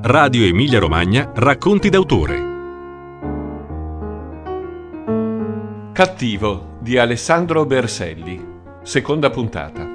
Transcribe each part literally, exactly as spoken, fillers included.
Radio Emilia Romagna Racconti d'autore. Cattivo di Alessandro Berselli, seconda puntata.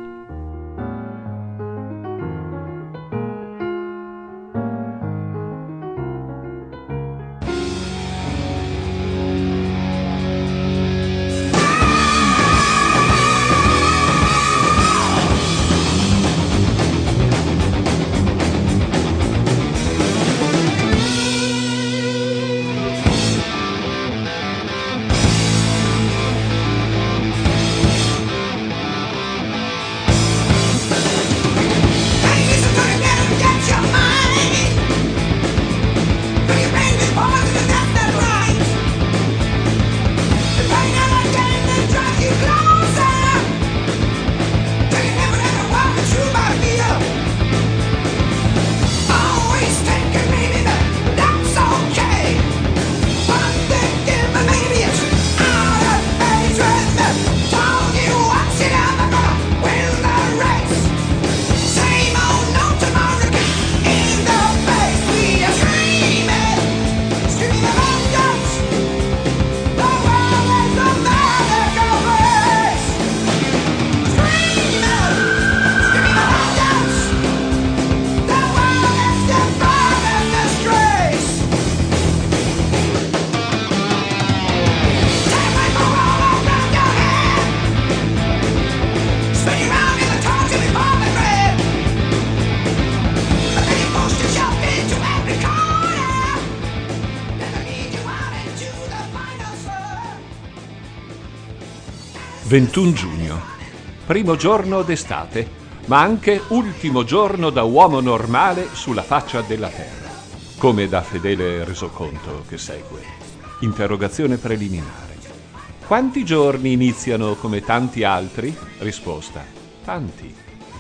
ventuno giugno, primo giorno d'estate, ma anche ultimo giorno da uomo normale sulla faccia della terra, come da fedele resoconto che segue. Interrogazione preliminare. Quanti giorni iniziano come tanti altri? Risposta: tanti.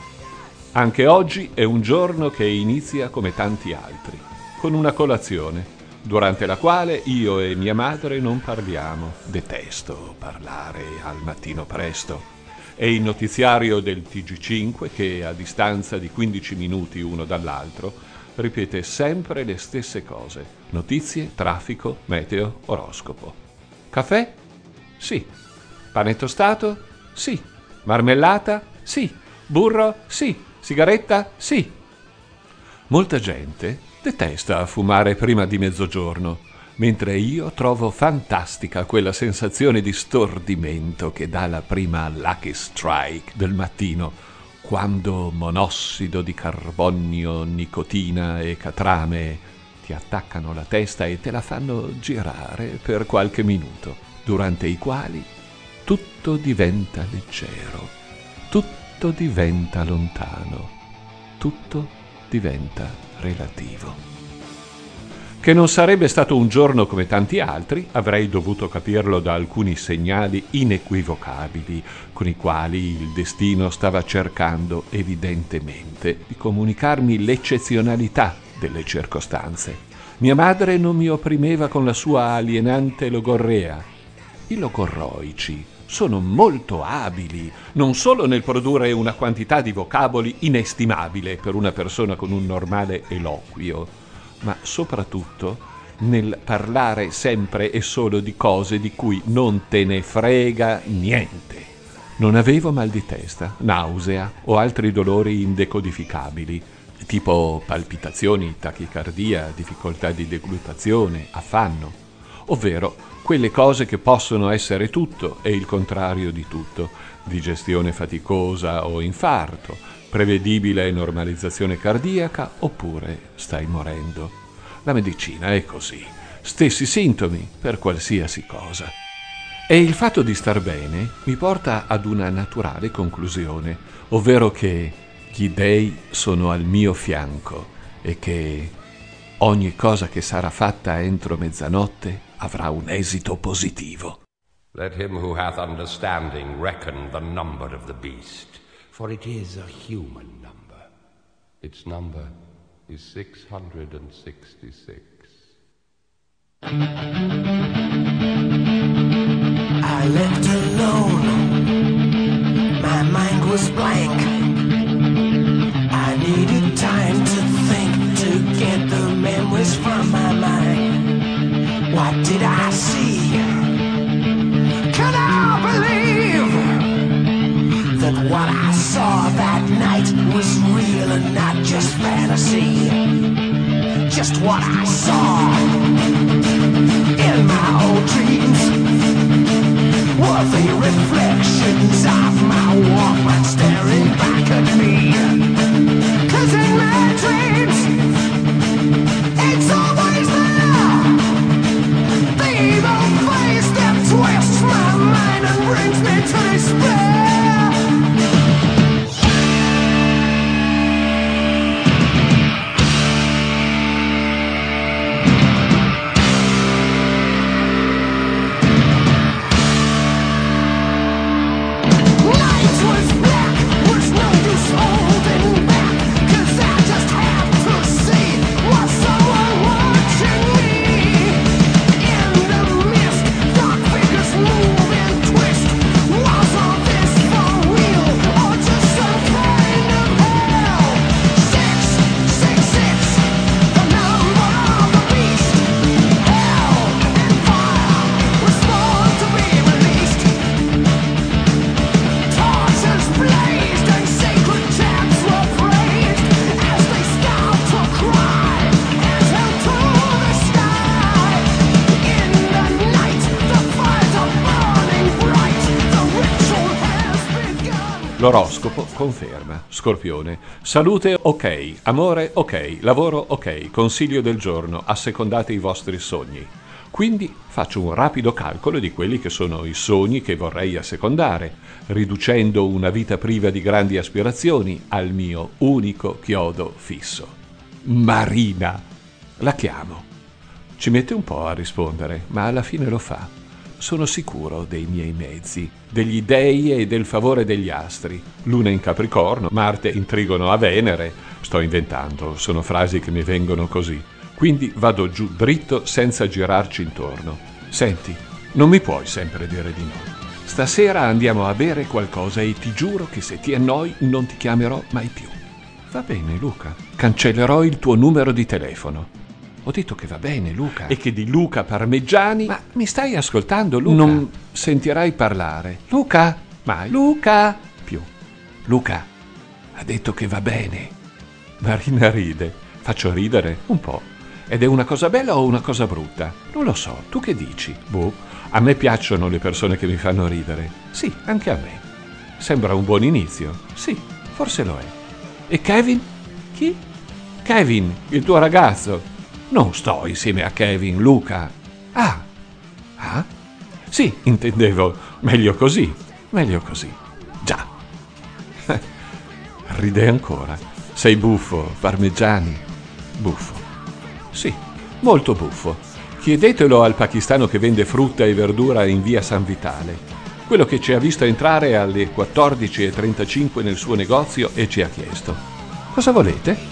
Anche oggi è un giorno che inizia come tanti altri, con una colazione, durante la quale io e mia madre non parliamo. Detesto parlare al mattino presto. È il notiziario del T G cinque che, a distanza di quindici minuti uno dall'altro, ripete sempre le stesse cose: notizie, traffico, meteo, oroscopo. Caffè? Sì. Pane tostato? Sì. Marmellata? Sì. Burro? Sì. Sigaretta? Sì. Molta gente detesta fumare prima di mezzogiorno, mentre io trovo fantastica quella sensazione di stordimento che dà la prima Lucky Strike del mattino, quando monossido di carbonio, nicotina e catrame ti attaccano la testa e te la fanno girare per qualche minuto, durante i quali tutto diventa leggero, tutto diventa lontano, tutto diventa relativo. Che non sarebbe stato un giorno come tanti altri, avrei dovuto capirlo da alcuni segnali inequivocabili con i quali il destino stava cercando evidentemente di comunicarmi l'eccezionalità delle circostanze. Mia madre non mi opprimeva con la sua alienante logorrea. I logorroici sono molto abili, non solo nel produrre una quantità di vocaboli inestimabile per una persona con un normale eloquio, ma soprattutto nel parlare sempre e solo di cose di cui non te ne frega niente. Non avevo mal di testa, nausea o altri dolori indecodificabili, tipo palpitazioni, tachicardia, difficoltà di deglutazione, affanno, ovvero quelle cose che possono essere tutto e il contrario di tutto: digestione faticosa o infarto, prevedibile normalizzazione cardiaca oppure stai morendo. La medicina è così, stessi sintomi per qualsiasi cosa. E il fatto di star bene mi porta ad una naturale conclusione, ovvero che gli dei sono al mio fianco e che ogni cosa che sarà fatta entro mezzanotte avrà un esito positivo. Let him who hath understanding reckon the number of the beast, for it is a human number. Its number is six hundred sixty-six. I left alone, my mind was blank. I needed time to think, to get the what I saw that night was real and not just fantasy. Just what I saw in my old dreams were the reflections of my Walkman staring back at me. 'Cause in my dreams, it's always there. The evil face that twists my mind and brings me to despair. L'oroscopo conferma. Scorpione. Salute ok, amore ok, lavoro ok, consiglio del giorno, assecondate i vostri sogni. Quindi faccio un rapido calcolo di quelli che sono i sogni che vorrei assecondare, riducendo una vita priva di grandi aspirazioni al mio unico chiodo fisso. Marina. La chiamo. Ci mette un po' a rispondere, ma alla fine lo fa. Sono sicuro dei miei mezzi, degli dei e del favore degli astri. Luna in Capricorno, Marte in Trigono a Venere. Sto inventando, sono frasi che mi vengono così. Quindi vado giù dritto senza girarci intorno. Senti, non mi puoi sempre dire di no. Stasera andiamo a bere qualcosa e ti giuro che se ti annoi non ti chiamerò mai più. Va bene, Luca. Cancellerò il tuo numero di telefono. Ho detto che va bene, Luca. E che di Luca Parmigiani... Ma mi stai ascoltando, Luca? Non sentirai parlare. Luca? Mai. Luca? Più. Luca ha detto che va bene. Marina ride. Faccio ridere? Un po'. Ed è una cosa bella o una cosa brutta? Non lo so. Tu che dici? Boh. A me piacciono le persone che mi fanno ridere. Sì, anche a me. Sembra un buon inizio. Sì, forse lo è. E Kevin? Chi? Kevin, il tuo ragazzo. Non sto insieme a Kevin, Luca. Ah. Ah? Sì, intendevo. Meglio così. Meglio così. Già. Ride ancora. Sei buffo, Parmigiani. Buffo. Sì, molto buffo. Chiedetelo al pakistano che vende frutta e verdura in via San Vitale. Quello che ci ha visto entrare alle quattordici e trentacinque nel suo negozio e ci ha chiesto: cosa volete?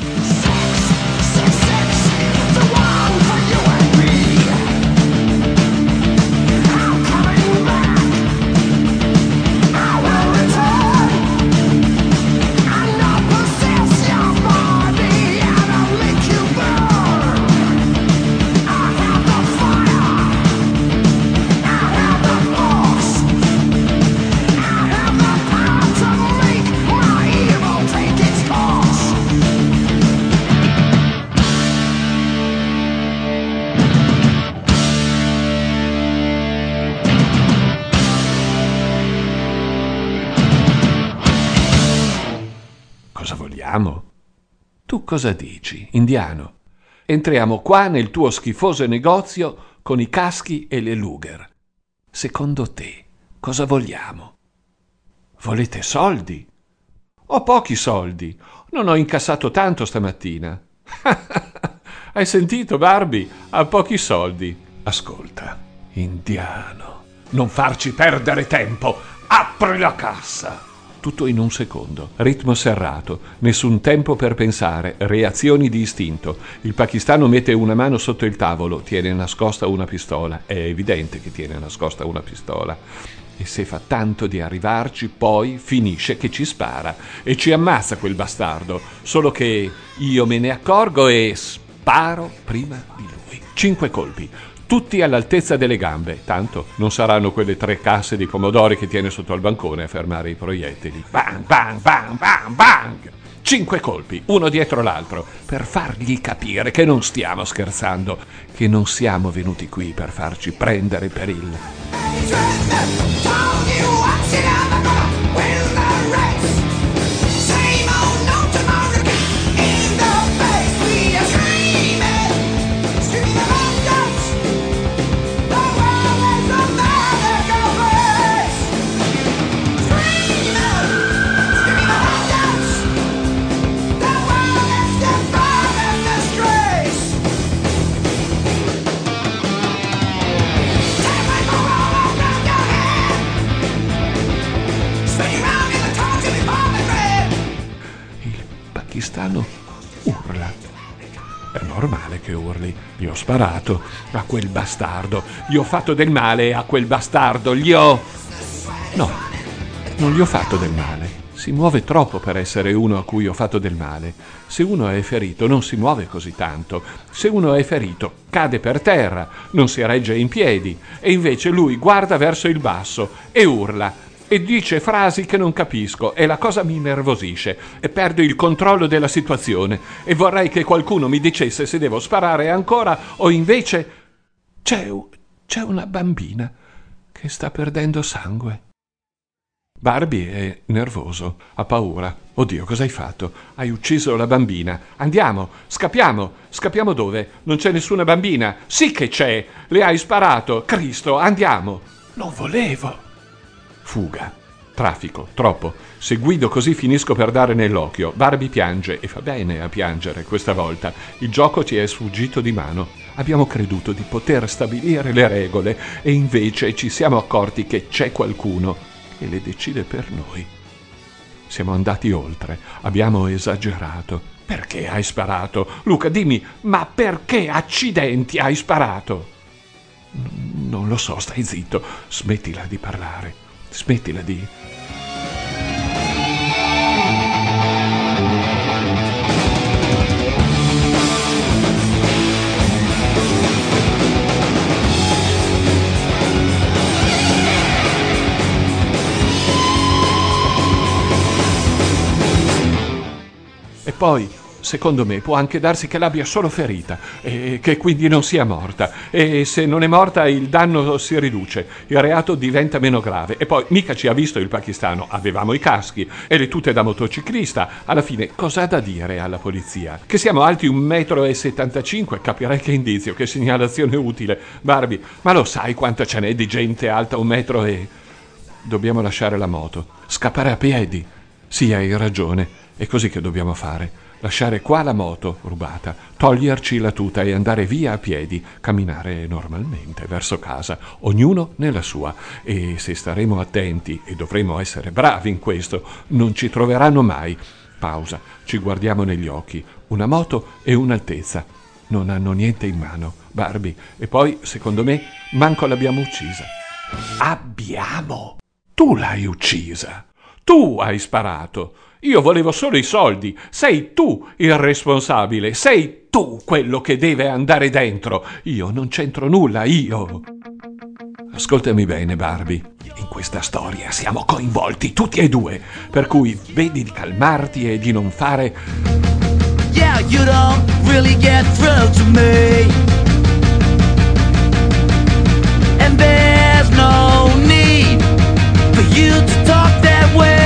Tu cosa dici, indiano? Entriamo qua nel tuo schifoso negozio con i caschi e le Luger. Secondo te, cosa vogliamo? Volete soldi? Ho pochi soldi. Non ho incassato tanto stamattina. Hai sentito, Barbie? Ha pochi soldi. Ascolta, indiano, non farci perdere tempo. Apri la cassa. Tutto in un secondo, ritmo serrato, nessun tempo per pensare, reazioni di istinto. Il pakistano mette una mano sotto il tavolo, tiene nascosta una pistola. È evidente che tiene nascosta una pistola. E se fa tanto di arrivarci, poi finisce che ci spara e ci ammazza quel bastardo. Solo che io me ne accorgo e sparo prima di lui. Cinque colpi. tutti all'altezza delle gambe, tanto non saranno quelle tre casse di pomodori che tiene sotto al bancone a fermare i proiettili. Bang, bang, bang, bang, bang! Cinque colpi, uno dietro l'altro, per fargli capire che non stiamo scherzando, che non siamo venuti qui per farci prendere per il... pakistano urla. È normale che urli. Gli ho sparato a quel bastardo. Gli ho fatto del male a quel bastardo. Gli ho... No, non gli ho fatto del male. Si muove troppo per essere uno a cui ho fatto del male. Se uno è ferito non si muove così tanto. Se uno è ferito cade per terra, non si regge in piedi. E invece lui guarda verso il basso e urla. E dice frasi che non capisco e la cosa mi innervosisce e perdo il controllo della situazione e vorrei che qualcuno mi dicesse se devo sparare ancora o invece c'è, c'è una bambina che sta perdendo sangue. Barbie è nervoso, ha paura. Oddio, cosa hai fatto? Hai ucciso la bambina. Andiamo, scappiamo. Scappiamo dove? Non c'è nessuna bambina. Sì che c'è. Le hai sparato. Cristo, andiamo. Non volevo. Fuga. Traffico. Troppo. Se guido così finisco per dare nell'occhio. Barbie piange e fa bene a piangere questa volta. Il gioco ci è sfuggito di mano. Abbiamo creduto di poter stabilire le regole e invece ci siamo accorti che c'è qualcuno che le decide per noi. Siamo andati oltre. Abbiamo esagerato. Perché hai sparato? Luca, dimmi, ma perché accidenti hai sparato? N- non lo so, stai zitto. Smettila di parlare. Smettila di... E poi, secondo me, può anche darsi che l'abbia solo ferita e che quindi non sia morta. E se non è morta il danno si riduce, il reato diventa meno grave. E poi mica ci ha visto il pakistano, avevamo i caschi e le tute da motociclista. Alla fine cosa ha da dire alla polizia? Che siamo alti un metro e settantacinque, capirei che indizio, che segnalazione utile. Barbie, ma lo sai quanta ce n'è di gente alta un metro e... Dobbiamo lasciare la moto, scappare a piedi. Sì, hai ragione. È così che dobbiamo fare. Lasciare qua la moto rubata, toglierci la tuta e andare via a piedi, camminare normalmente verso casa, ognuno nella sua. E se staremo attenti, e dovremo essere bravi in questo, non ci troveranno mai. Pausa, ci guardiamo negli occhi. Una moto e un'altezza. Non hanno niente in mano, Barbie. E poi, secondo me, manco l'abbiamo uccisa. Abbiamo! Tu l'hai uccisa! Tu hai sparato! Io volevo solo i soldi. Sei tu il responsabile. Sei tu quello che deve andare dentro. Io non c'entro nulla, io. Ascoltami bene, Barbie. In questa storia siamo coinvolti tutti e due. Per cui vedi di calmarti e di non fare... Yeah, you don't really get through to me. And there's no need for you to talk that way.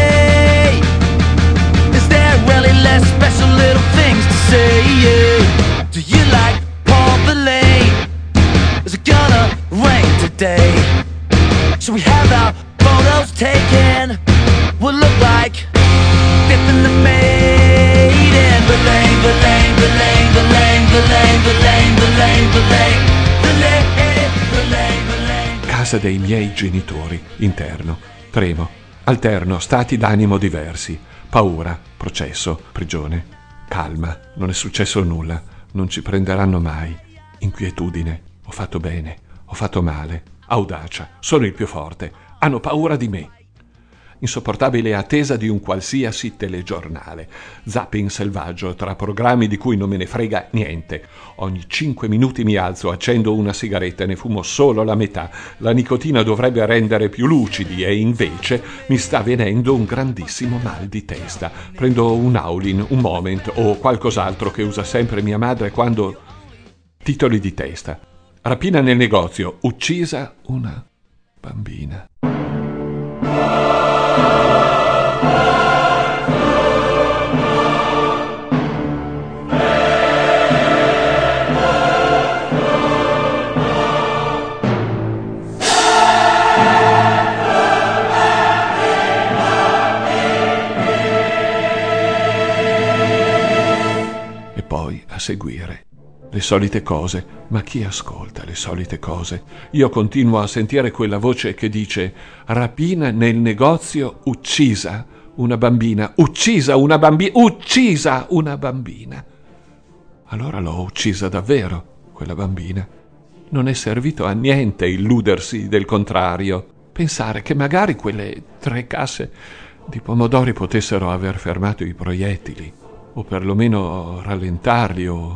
Less special little things to say, yeah. Do you like Paul Verlaine? Is it gonna rain today? Should we have our photos taken? We'll look like Fifth and the Maiden. Verlaine, Verlaine, Verlaine, Verlaine, Verlaine, Verlaine, Verlaine, Verlaine, Verlaine, Verlaine, Verlaine. Casa dei miei genitori, interno, tremo, alterno, stati d'animo diversi. Paura, processo, prigione, calma, non è successo nulla, non ci prenderanno mai. Inquietudine, ho fatto bene, ho fatto male, audacia, sono il più forte, hanno paura di me. insopportabile attesa di un qualsiasi telegiornale, zapping selvaggio tra programmi di cui non me ne frega niente. Ogni cinque minuti mi alzo, accendo una sigaretta e ne fumo solo la metà. La nicotina dovrebbe rendere più lucidi e invece mi sta venendo un grandissimo mal di testa. Prendo un Aulin, un Moment o qualcos'altro che usa sempre mia madre quando... Titoli di testa: rapina nel negozio, uccisa una bambina. E poi a seguire le solite cose, ma chi ascolta le solite cose? Io continuo a sentire quella voce che dice: rapina nel negozio, uccisa una bambina, uccisa una bambina, uccisa una bambina. Allora l'ho uccisa davvero, quella bambina. Non è servito a niente illudersi del contrario, pensare che magari quelle tre casse di pomodori potessero aver fermato i proiettili, o perlomeno rallentarli, o...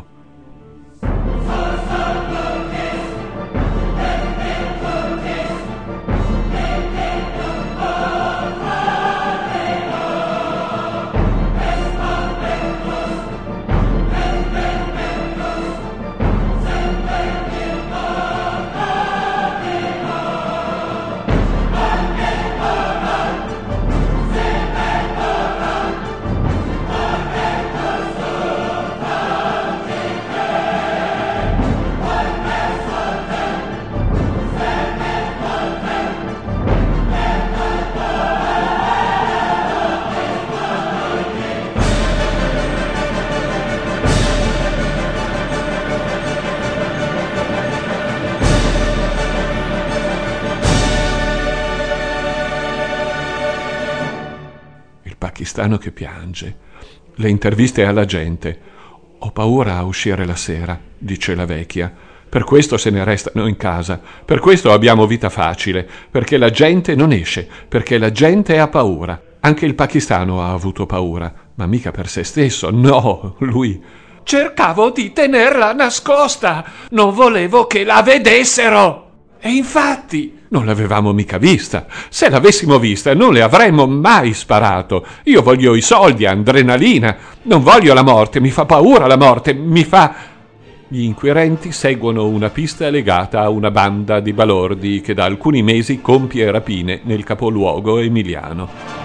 pakistano che piange, le interviste alla gente. Ho paura a uscire la sera, dice la vecchia. Per questo se ne restano in casa, per questo abbiamo vita facile, perché la gente non esce, perché la gente ha paura. Anche il pakistano ha avuto paura, ma mica per se stesso, no, lui... Cercavo di tenerla nascosta, non volevo che la vedessero. E infatti non l'avevamo mica vista. Se l'avessimo vista non le avremmo mai sparato. Io voglio i soldi, adrenalina. Non voglio la morte, mi fa paura la morte, mi fa... Gli inquirenti seguono una pista legata a una banda di balordi che da alcuni mesi compie rapine nel capoluogo emiliano.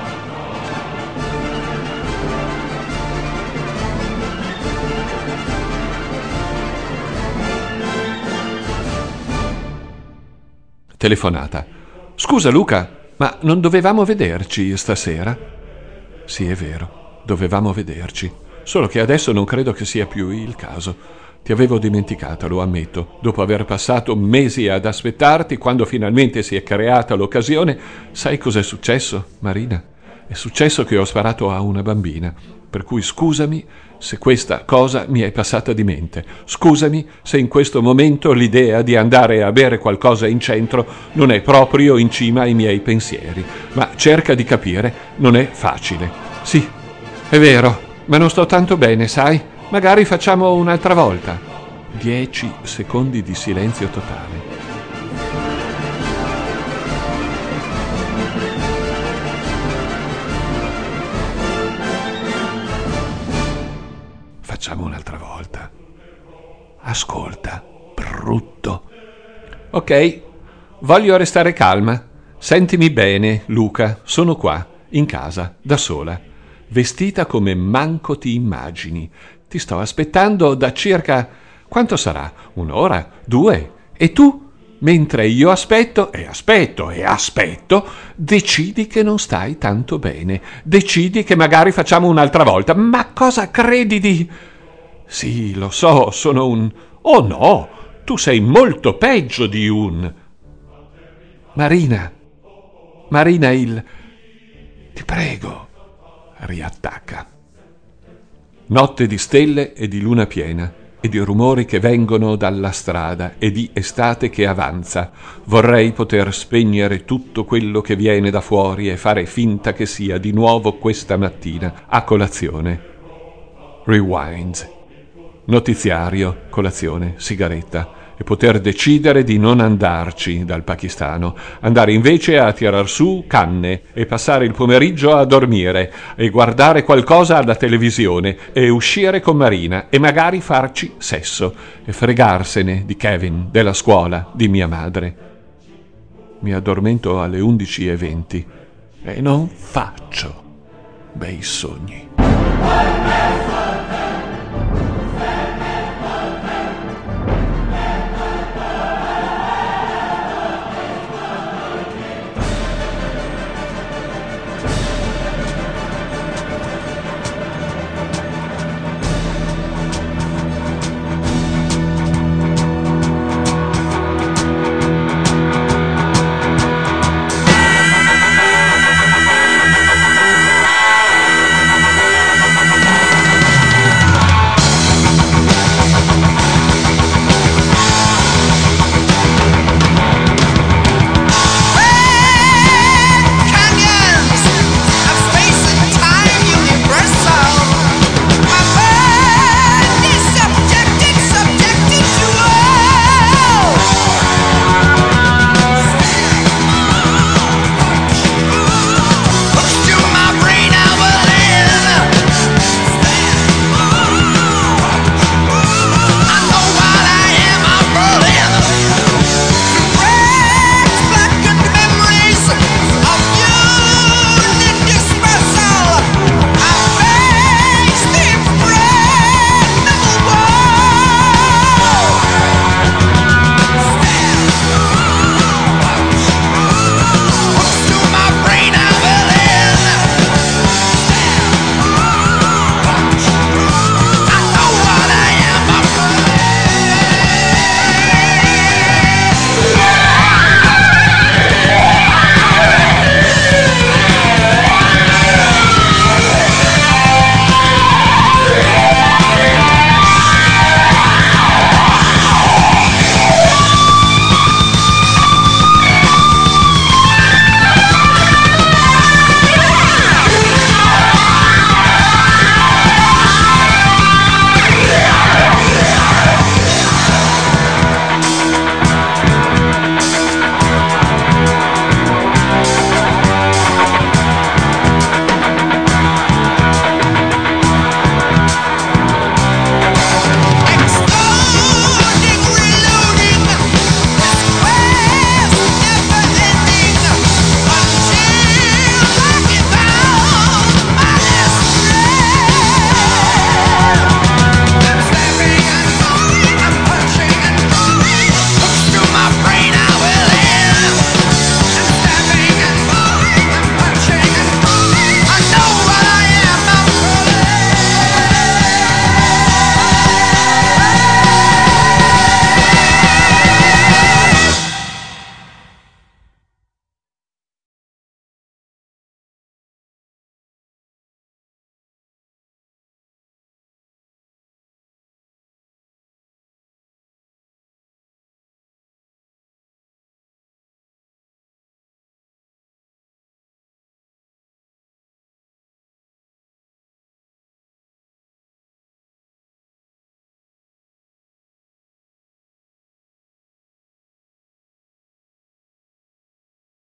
Telefonata. Scusa Luca, ma non dovevamo vederci stasera? Sì, è vero, dovevamo vederci, solo che adesso non credo che sia più il caso. Ti avevo dimenticata, lo ammetto. Dopo aver passato mesi ad aspettarti, quando finalmente si è creata l'occasione, sai cos'è successo, Marina? È successo che ho sparato a una bambina, per cui scusami se questa cosa mi è passata di mente. Scusami se in questo momento l'idea di andare a bere qualcosa in centro non è proprio in cima ai miei pensieri. Ma cerca di capire, non è facile. Sì, è vero, ma non sto tanto bene, sai? Magari facciamo un'altra volta. Dieci secondi di silenzio totale. Facciamo un'altra volta. Ascolta, brutto. Ok, voglio restare calma. Sentimi bene, Luca. Sono qua, in casa, da sola, vestita come manco ti immagini. Ti sto aspettando da circa... quanto sarà? Un'ora? Due? E tu? Mentre io aspetto e aspetto e aspetto, decidi che non stai tanto bene. Decidi che magari facciamo un'altra volta. Ma cosa credi di... Sì, lo so, sono un... Oh no, tu sei molto peggio di un... Marina, Marina, il... Ti prego, riattacca. Notte di stelle e di luna piena. e di rumori che vengono dalla strada e di estate che avanza. Vorrei poter spegnere tutto quello che viene da fuori e fare finta che sia di nuovo questa mattina a colazione. Rewind. Notiziario, colazione, sigaretta. E poter decidere di non andarci dal pakistano, andare invece a tirar su canne e passare il pomeriggio a dormire e guardare qualcosa alla televisione e uscire con Marina e magari farci sesso e fregarsene di Kevin, della scuola, di mia madre. Mi addormento alle undici e venti e non faccio bei sogni.